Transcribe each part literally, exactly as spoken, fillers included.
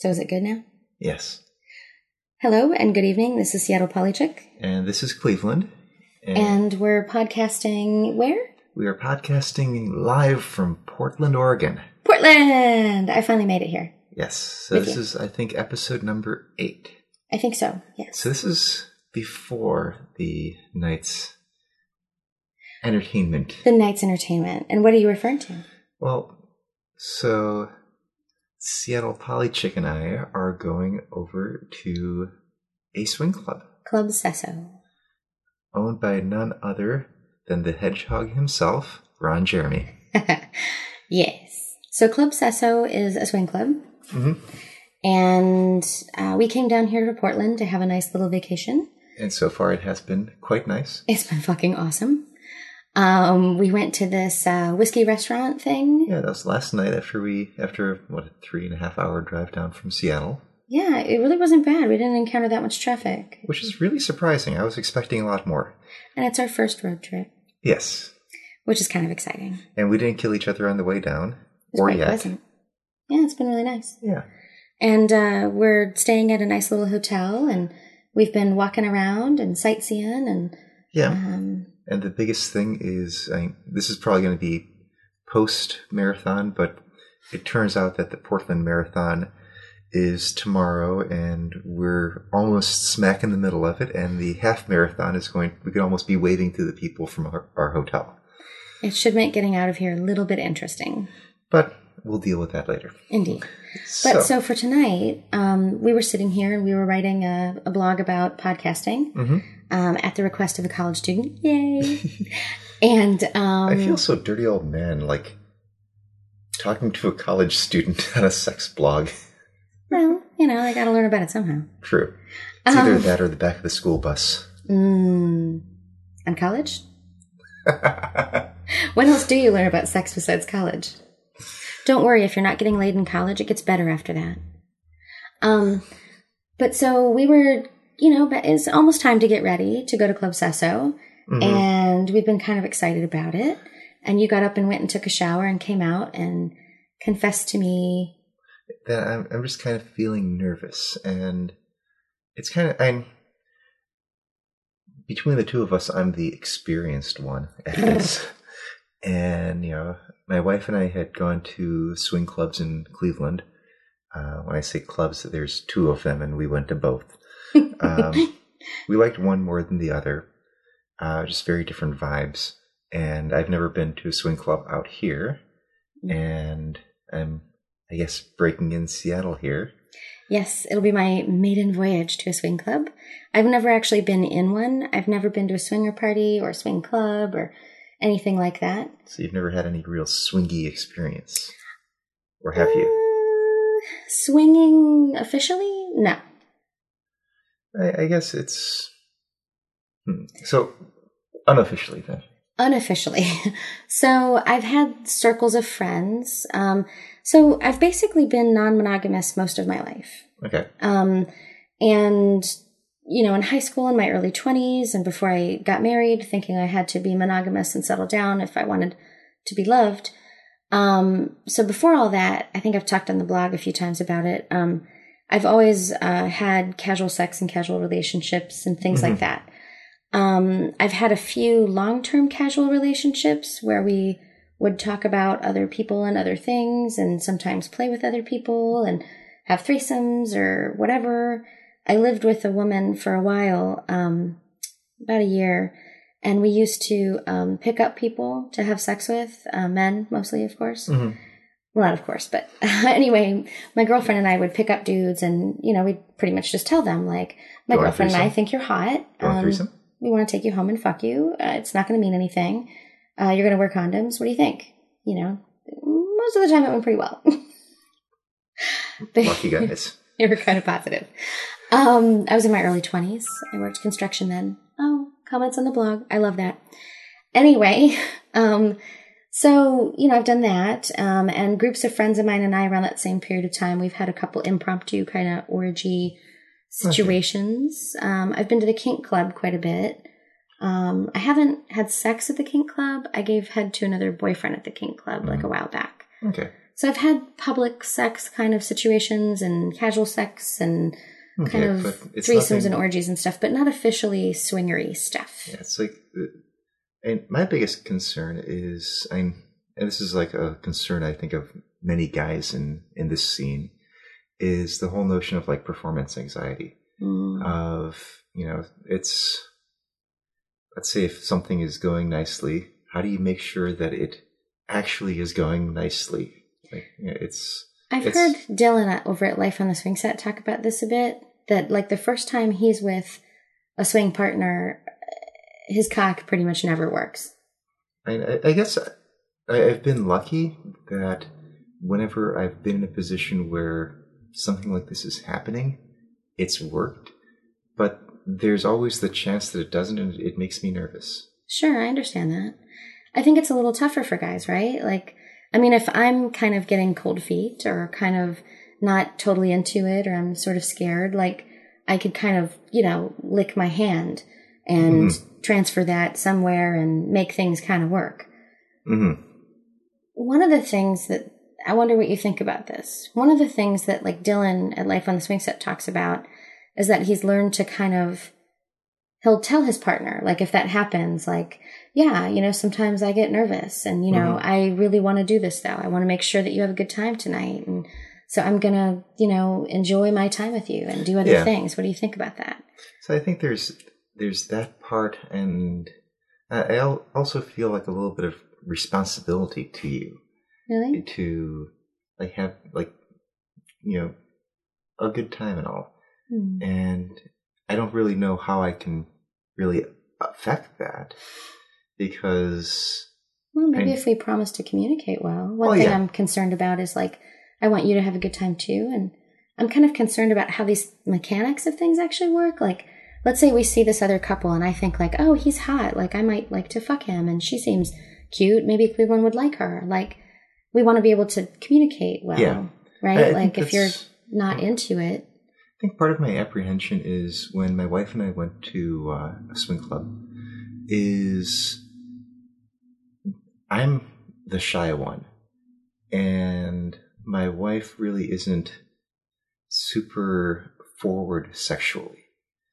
So is it good now? Yes. Hello and good evening. This is Seattle Polychick. And this is Cleveland. And, and we're podcasting where? We are podcasting live from Portland, Oregon. Portland! I finally made it here. Yes. So With this you. is, I think, episode number eight. I think so, yes. So this is before the night's entertainment. The night's entertainment. And what are you referring to? Well, so Seattle Polychick and I are going over to a swing club. Club Sesso. Owned by none other than the hedgehog himself, Ron Jeremy. Yes. So Club Sesso is a swing club. Mm-hmm. And uh, we came down here to Portland to have a nice little vacation. And so far it has been quite nice. It's been fucking awesome. Um, we went to this uh, whiskey restaurant thing. Yeah, that was last night after we, after, what, a three and a half hour drive down from Seattle. Yeah, it really wasn't bad. We didn't encounter that much traffic. Which is really surprising. I was expecting a lot more. And it's our first road trip. Yes. Which is kind of exciting. And we didn't kill each other on the way down. It's or quite yet. pleasant. Yeah, it's been really nice. Yeah. And uh, we're staying at a nice little hotel, and we've been walking around and sightseeing. and Yeah. Um, and the biggest thing is, I mean, this is probably going to be post-marathon, but it turns out that the Portland Marathon is tomorrow, and we're almost smack in the middle of it, and the half marathon is going, we could almost be waving to the people from our, our hotel. It should make getting out of here a little bit interesting. But we'll deal with that later. Indeed. So. But so for tonight, um, we were sitting here and we were writing a, a blog about podcasting mm-hmm. um, at the request of a college student. Yay! and um, I feel so dirty old man, like talking to a college student on a sex blog. Well, you know, I got to learn about it somehow. True. It's either um, that or the back of the school bus. Mm, and college? What else do you learn about sex besides college? Don't worry, if you're not getting laid in college, it gets better after that. Um, but so we were, you know, but it's almost time to get ready to go to Club Sesso. Mm-hmm. And we've been kind of excited about it. And you got up and went and took a shower and came out and confessed to me that I'm, I'm just kind of feeling nervous. And it's kind of, I'm, between the two of us, I'm the experienced one at this. And, you know, my wife and I had gone to swing clubs in Cleveland. Uh, when I say clubs, there's two of them, and we went to both. Um, we liked one more than the other. Uh, just very different vibes. And I've never been to a swing club out here. And I'm, I guess, breaking in Seattle here. Yes, it'll be my maiden voyage to a swing club. I've never actually been in one. I've never been to a swinger party or a swing club or anything like that. So you've never had any real swingy experience? Or have uh, you? Swinging officially? No. I, I guess it's... Hmm. So, unofficially then? Unofficially. So I've had circles of friends. Um, so I've basically been non-monogamous most of my life. Okay. Um, and... you know, in high school, in my early twenties, and before I got married, thinking I had to be monogamous and settle down if I wanted to be loved. Um, so before all that, I think I've talked on the blog a few times about it. Um, I've always uh, had casual sex and casual relationships and things mm-hmm. like that. Um, I've had a few long-term casual relationships where we would talk about other people and other things and sometimes play with other people and have threesomes or whatever. I lived with a woman for a while, um, about a year, and we used to um, pick up people to have sex with, uh, men mostly, of course. Mm-hmm. Well, not of course, but anyway, my girlfriend and I would pick up dudes, and, you know, we'd pretty much just tell them, like, my Go girlfriend and I think you're hot. Um, threesome? We want to take you home and fuck you. Uh, it's not going to mean anything. Uh, you're going to wear condoms. What do you think? You know, most of the time it went pretty well. Lucky guys. They were kind of positive. Um, I was in my early twenties. I worked construction then. Oh, comments on the blog. I love that. Anyway, um, so, you know, I've done that. Um, and groups of friends of mine and I around that same period of time, we've had a couple impromptu kind of orgy situations. Okay. Um, I've been to the kink club quite a bit. Um, I haven't had sex at the kink club. I gave head to another boyfriend at the kink club mm-hmm. like a while back. Okay. So I've had public sex kind of situations and casual sex and Okay, kind of but it's threesomes nothing- and orgies and stuff, but not officially swingery stuff. Yeah, it's like, and my biggest concern is, I'm, and this is like a concern I think of many guys in in this scene, is the whole notion of like performance anxiety. Mm. Of, you know, it's, let's say if something is going nicely, how do you make sure that it actually is going nicely? Like, you know, it's. I've it's, heard Dylan over at Life on the Swing Set talk about this a bit. That like the first time he's with a swing partner, his cock pretty much never works. I, I guess I, I've been lucky that whenever I've been in a position where something like this is happening, it's worked. But there's always the chance that it doesn't, and it makes me nervous. Sure, I understand that. I think it's a little tougher for guys, right? Like, I mean, if I'm kind of getting cold feet or kind of not totally into it or I'm sort of scared, like I could kind of, you know, lick my hand and mm-hmm. transfer that somewhere and make things kind of work. Mm-hmm. One of the things that, I wonder what you think about this. One of the things that like Dylan at Life on the Swing Set talks about is that he's learned to kind of, he'll tell his partner, like if that happens, like, yeah, you know, sometimes I get nervous and, you know, mm-hmm. I really want to do this though. I want to make sure that you have a good time tonight. And so I'm going to, you know, enjoy my time with you and do other yeah. things. What do you think about that? So I think there's, there's that part. And I also feel like a little bit of responsibility to you. Really? To like have like, you know, a good time and all. Mm. And I don't really know how I can really affect that because... Well, maybe I, if we promise to communicate well. One well, thing yeah. I'm concerned about is like, I want you to have a good time too. And I'm kind of concerned about how these mechanics of things actually work. Like, let's say we see this other couple and I think like, oh, he's hot. Like, I might like to fuck him and she seems cute. Maybe Cleveland would like her. Like, we want to be able to communicate well, yeah. right? I, I like, if you're not into it. I think part of my apprehension is when my wife and I went to uh, a swing club is I'm the shy one. And my wife really isn't super forward sexually.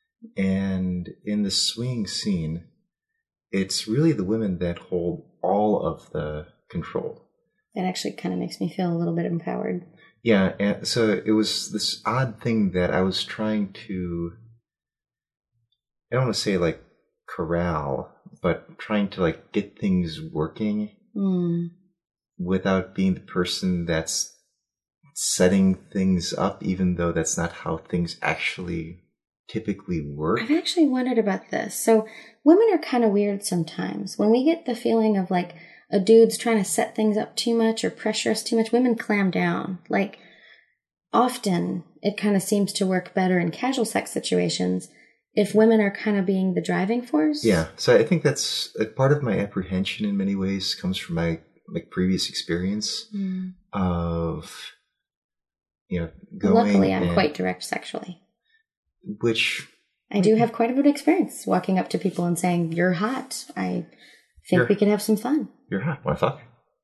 And in the swing scene, it's really the women that hold all of the control. That actually kind of makes me feel a little bit empowered. Yeah, and so it was this odd thing that I was trying to, I don't want to say like corral, but trying to like get things working mm. without being the person that's setting things up, even though that's not how things actually typically work. I've actually wondered about this. So women are kind of weird sometimes. When we get the feeling of like, a dude's trying to set things up too much or pressure us too much, women clam down. Like, often it kind of seems to work better in casual sex situations if women are kind of being the driving force. Yeah. So I think that's a part of my apprehension in many ways comes from my like previous experience mm. of, you know, going. Luckily, I'm and, quite direct sexually. Which. I do have quite a bit of experience walking up to people and saying, you're hot. I think we could have some fun. You're hot. Want to fuck?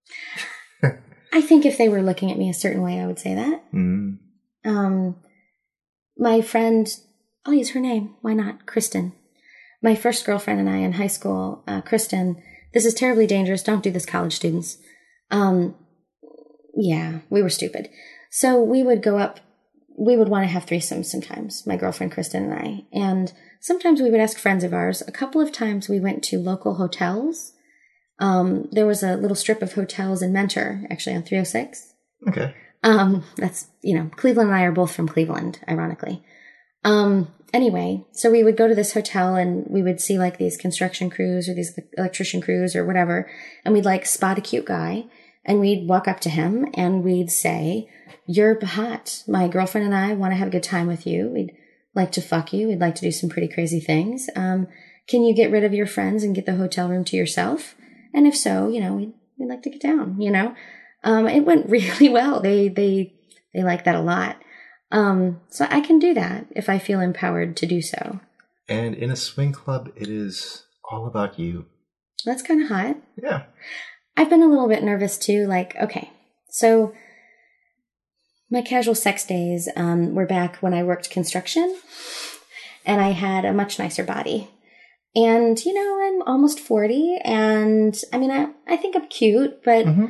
I think if they were looking at me a certain way, I would say that. Mm. Um, my friend, I'll use her name. Why not? Kristen. My first girlfriend and I in high school, uh, Kristen, this is terribly dangerous. Don't do this, college students. Um, yeah, we were stupid. So we would go up, we would want to have threesomes sometimes, my girlfriend Kristen and I. And sometimes we would ask friends of ours. A couple of times we went to local hotels. Um, there was a little strip of hotels in Mentor, actually on three oh six. Okay. Um, that's, you know, Cleveland and I are both from Cleveland, ironically. Um, anyway, so we would go to this hotel and we would see like these construction crews or these electrician crews or whatever. And we'd like spot a cute guy and we'd walk up to him and we'd say, you're hot. My girlfriend and I want to have a good time with you. We'd like to fuck you. We'd like to do some pretty crazy things. Um, can you get rid of your friends and get the hotel room to yourself? And if so, you know, we'd, we'd like to get down, you know. Um, it went really well. They they they like that a lot. Um, so I can do that if I feel empowered to do so. And in a swing club, it is all about you. That's kind of hot. Yeah. I've been a little bit nervous too. Like, okay, so My casual sex days um, were back when I worked construction, and I had a much nicer body. And, you know, I'm almost forty, and I mean, I, I think I'm cute, but Mm-hmm.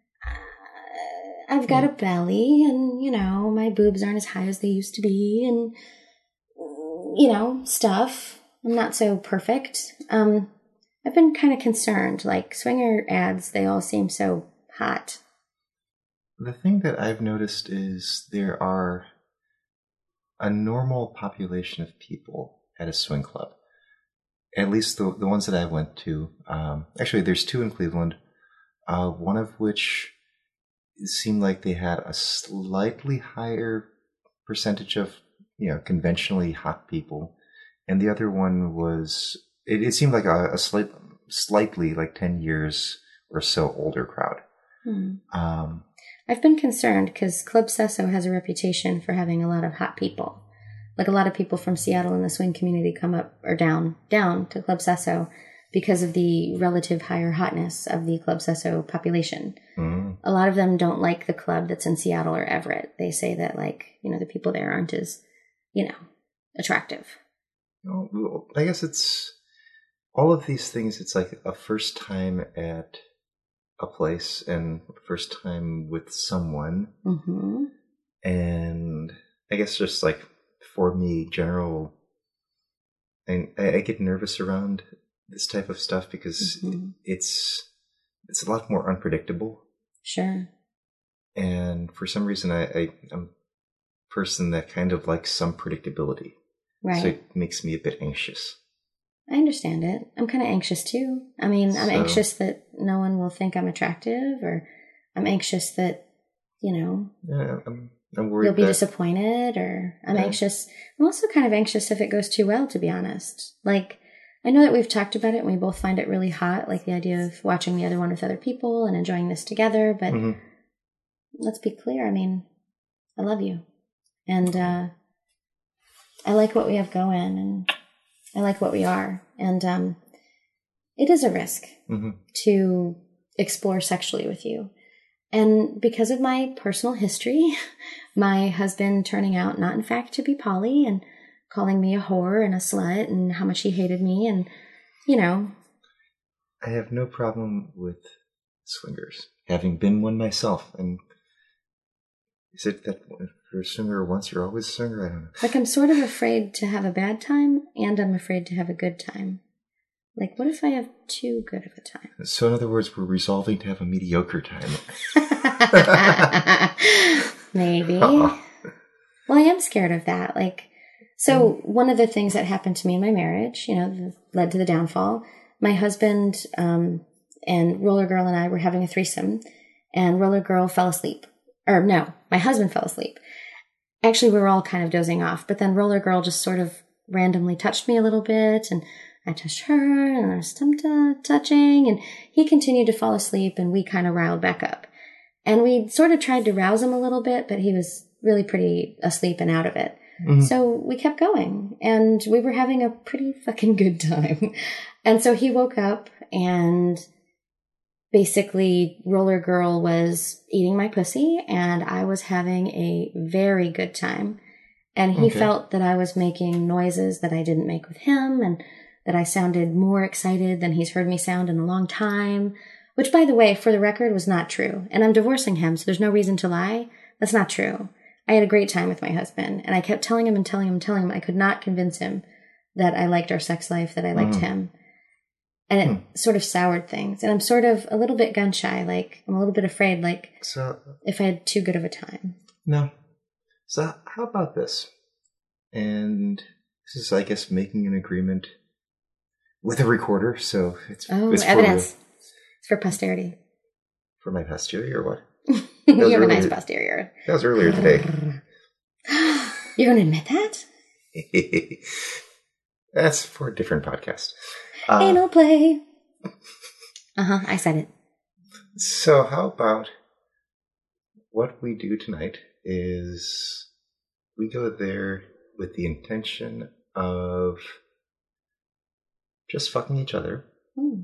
I've got a belly, and, you know, my boobs aren't as high as they used to be, and, you know, stuff. I'm not so perfect. Um, I've been kind of concerned. Like, swinger ads, they all seem so hot. The thing that I've noticed is there are a normal population of people at a swing club. At least the the ones that I went to. Um, actually, there's two in Cleveland, uh, one of which seemed like they had a slightly higher percentage of, you know, conventionally hot people. And the other one was, it, it seemed like a, a slight, slightly like ten years or so older crowd. Hmm. Um, I've been concerned because Club Sesso has a reputation for having a lot of hot people. Like, a lot of people from Seattle in the swing community come up or down, down to Club Sesso because of the relative higher hotness of the Club Sesso population. mm. A lot of them don't like the club that's in Seattle or Everett. They say that, like, you know, the people there aren't as, you know, attractive. Well, I guess it's all of these things. It's like a first time at a place and first time with someone. Mm-hmm. And I guess just like for me, general, and I, I get nervous around this type of stuff because Mm-hmm. it's it's a lot more unpredictable. Sure. And for some reason, I, I I'm a person that kind of likes some predictability. Right. So it makes me a bit anxious. I understand it. I'm kind of anxious too. I mean, I'm So- anxious that no one will think I'm attractive, or I'm anxious that, you know, Yeah, I'm I'm worried you'll be that disappointed, or I'm Yeah. anxious. I'm also kind of anxious if it goes too well, to be honest. Like, I know that we've talked about it and we both find it really hot, like the idea of watching the other one with other people and enjoying this together. But Mhm. let's be clear. I mean, I love you. And uh, I like what we have going, and I like what we are. And um, it is a risk Mhm. to explore sexually with you. And because of my personal history, my husband turning out not in fact to be poly, and calling me a whore and a slut, and how much he hated me, and, you know. I have no problem with swingers, having been one myself. And is it that if you're a swinger once, you're always a swinger? I don't know. Like, I'm sort of afraid to have a bad time, and I'm afraid to have a good time. Like, what if I have too good of a time? So in other words, we're resolving to have a mediocre time. Maybe. Uh-uh. Well, I am scared of that. Like, so one of the things that happened to me in my marriage, you know, led to the downfall. My husband um, and Roller Girl and I were having a threesome, and Roller Girl fell asleep. Or no, my husband fell asleep. Actually, we were all kind of dozing off, but then Roller Girl just sort of randomly touched me a little bit, and I touched her, and there was some t- touching, and he continued to fall asleep, and we kind of riled back up. And we sort of tried to rouse him a little bit, but he was really pretty asleep and out of it. Mhm. So we kept going, and we were having a pretty fucking good time. And so he woke up, and basically Roller Girl was eating my pussy, and I was having a very good time. And he Okay. felt that I was making noises that I didn't make with him, and that I sounded more excited than he's heard me sound in a long time, which, by the way, for the record, was not true. And I'm divorcing him, so there's no reason to lie. That's not true. I had a great time with my husband, and I kept telling him and telling him and telling him. I could not convince him that I liked our sex life, that I liked Mhm. him. And it Hmm. sort of soured things. And I'm sort of a little bit gun shy. Like, I'm a little bit afraid, like, So if I had too good of a time. no. So how about this? And this is, I guess, making an agreement with a recorder. So it's Oh, it's evidence. for, It's for posterity. for my posterior or what? You have a earlier- nice posterior. That was earlier today. You're going to admit that? That's for a different podcast. Uh, Anal play. Uh-huh, I said it. So how about what we do tonight is we go there with the intention of just fucking each other. Hmm.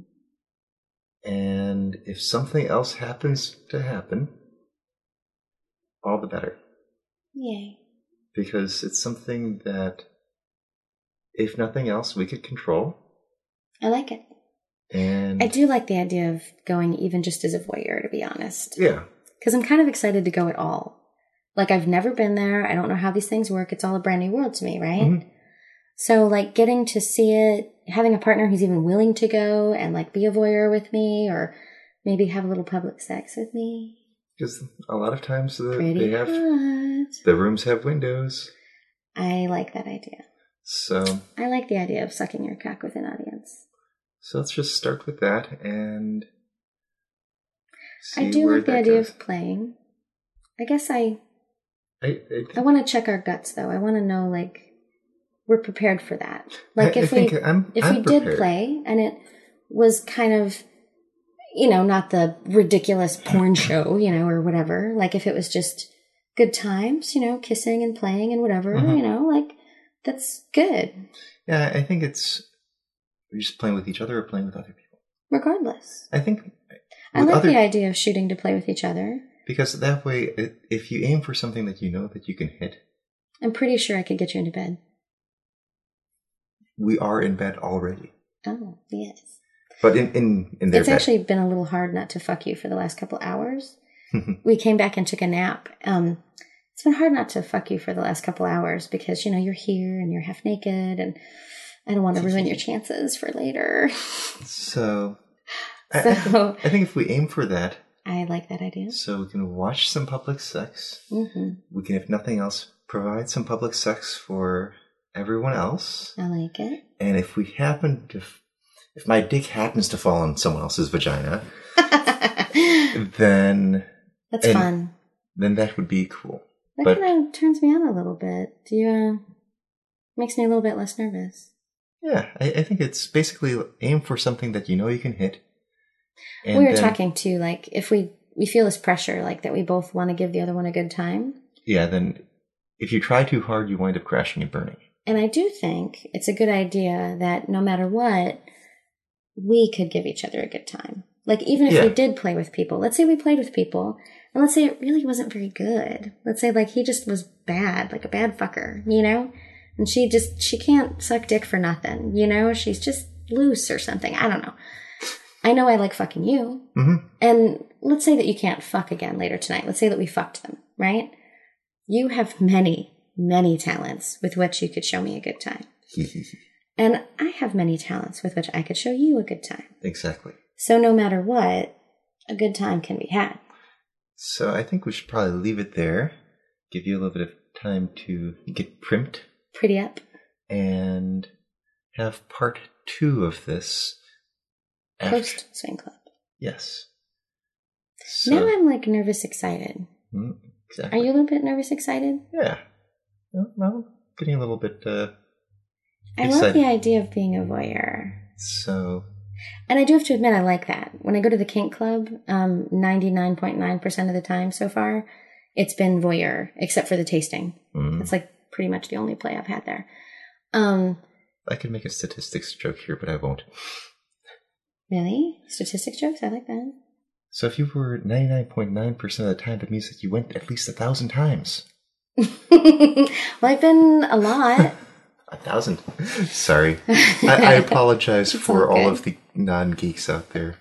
And if something else happens to happen, all the better. Yay. Because it's something that, if nothing else, we could control. I like it. And I do like the idea of going even just as a voyeur, to be honest. Yeah. Because I'm kind of excited to go at all. Like, I've never been there. I don't know how these things work. It's all a brand new world to me, right? Mm-hmm. So, like, getting to see it, having a partner who's even willing to go and, like, be a voyeur with me, or maybe have a little public sex with me. Because a lot of times the, Pretty they have hot. The rooms have windows. I like that idea. So I like the idea of sucking your cock with an audience. So let's just start with that and see I do where like the that idea goes. of playing. I guess I I, I, think, I want to check our guts, though. I want to know, like, we're prepared for that. Like, I, if I think we I'm, if I'm we prepared. did play and it was kind of, you know, not the ridiculous porn show, you know, or whatever. Like, if it was just good times, you know, kissing and playing and whatever, Mm-hmm. you know, like, that's good. Yeah, I think it's we're just playing with each other or playing with other people. Regardless. I think I like other, the idea of shooting to play with each other. Because that way, if you aim for something that you know that you can hit. I'm pretty sure I could get you into bed. We are in bed already. Oh, yes. But in, in, in their It's bed. actually been a little hard not to fuck you for the last couple hours. We came back and took a nap. Um, it's been hard not to fuck you for the last couple hours because, you know, you're here and you're half naked and I don't want to ruin your chances for later. So, so I, I think if we aim for that. I like that idea. So we can watch some public sex. Mm-hmm. We can, if nothing else, provide some public sex for everyone else. I like it. And if we happen to, if my dick happens to fall on someone else's vagina, then that's fun. Then that would be cool. That but, kind of turns me on a little bit. Do you? Uh, makes me a little bit less nervous. Yeah, I, I think it's basically aim for something that you know you can hit. And we were then, talking too, like if we we feel this pressure, like that we both want to give the other one a good time. Yeah, then if you try too hard, you wind up crashing and burning. And I do think it's a good idea that no matter what, we could give each other a good time. Like, even if yeah. we did play with people, let's say we played with people, and let's say it really wasn't very good. Let's say, like, he just was bad, like a bad fucker, you know? And she just, she can't suck dick for nothing, you know? She's just loose or something. I don't know. I know I like fucking you. Mm-hmm. And let's say that you can't fuck again later tonight. Let's say that we fucked them, right? You have many, many talents with which you could show me a good time. And I have many talents with which I could show you a good time. Exactly. So no matter what, a good time can be had. So I think we should probably leave it there. Give you a little bit of time to get primped. Pretty up. And have part two of this. Post Swing Club. Yes. So, now I'm like nervous excited. Mm, exactly. Are you a little bit nervous excited? Yeah. No, no, getting a little bit uh, I excited. love the idea of being a voyeur. So. And I do have to admit, I like that. When I go to the kink club, um, ninety-nine point nine percent of the time so far, it's been voyeur, except for the tasting. Mm. It's like pretty much the only play I've had there. Um, I could make a statistics joke here, but I won't. Really? Statistics jokes? I like that. So if you were ninety-nine point nine percent of the time, that means that you went at least a thousand times. Well, I've been a lot. A thousand. Sorry. I, I apologize for all, all of the non-geeks out there.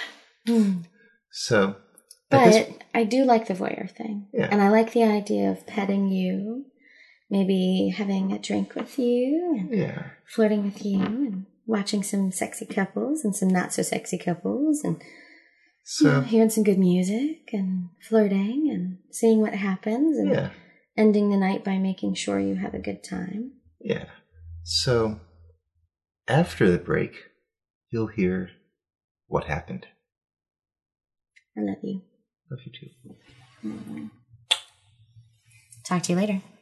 So. But this... I do like the voyeur thing. Yeah. And I like the idea of petting you, maybe having a drink with you, and yeah. flirting with you, and watching some sexy couples and some not so sexy couples, and so, you know, hearing some good music and flirting and seeing what happens, and yeah. ending the night by making sure you have a good time. Yeah. So, after the break, you'll hear what happened. I love you. Love you too. Mm-hmm. Talk to you later.